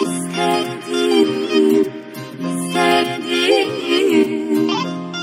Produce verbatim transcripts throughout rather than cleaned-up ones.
İsterdim, isterdim.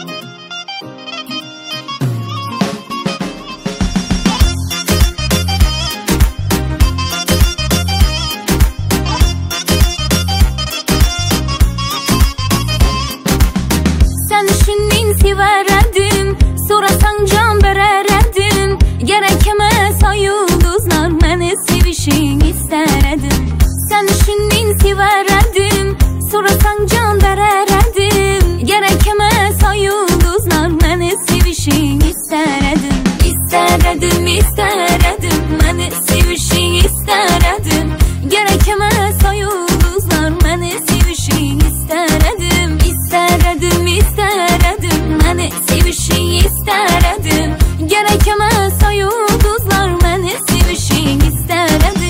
Sen düşündün severedim, sorasan can vereredim. Gerek emez ay yıldızlar, beni sevişin isteredim. Sen düşündün severedim, sorasan can vereredim. Gerek emez ay yıldızlar, beni sevişin isteredim. İsteredim, isteredim, beni sevişin isteredim. Gerek emez ay yıldızlar, beni sevişin isteredim. İsteredim, isteredim, beni sevişin isteredim. Gerek emez ay yıldızlar, beni sevişin isteredim.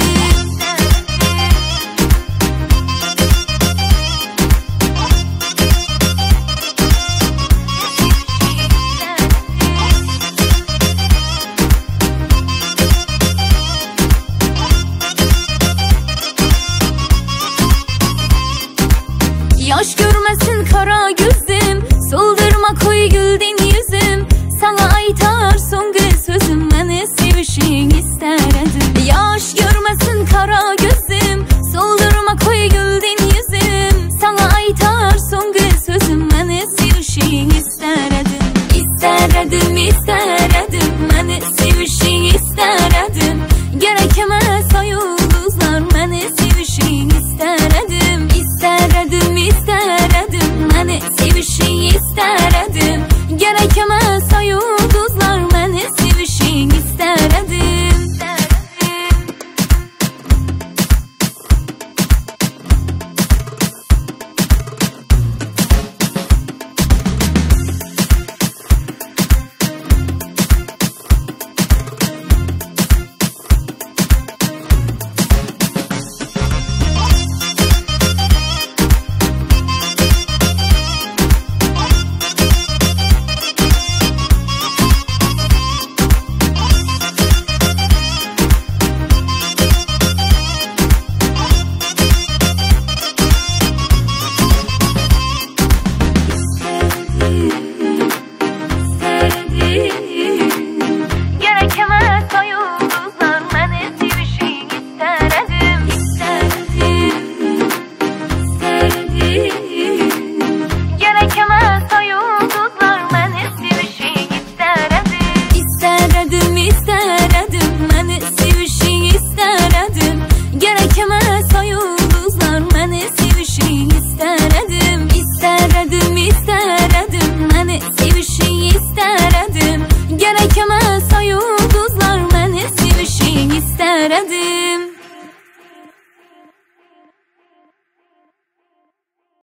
Yaş görmesin kara gözüm, soldurma koy güldün yüzüm. Sana aytar son kız sözüm, beni sevişin isteredim. Yaş görmesin kara gözüm, soldurma koy güldün yüzüm. Sana aytar son kız sözüm, beni sevişin isteredim. İsteredim, isteredim, beni sevişin isteredim. Gerek emez ay yıldızlar, beni sevişin isteredim. İsteredim, isteredim, beni sevişin isteredim. Gerek emez ay yıldızlar, beni sevişin isteredim. Gerek emez ay yıldızlar, beni sevişin isteredim. İsteredim, isteredim, beni sevişin isteredim. Gerek emez ay yıldızlar, beni sevişin isteredim.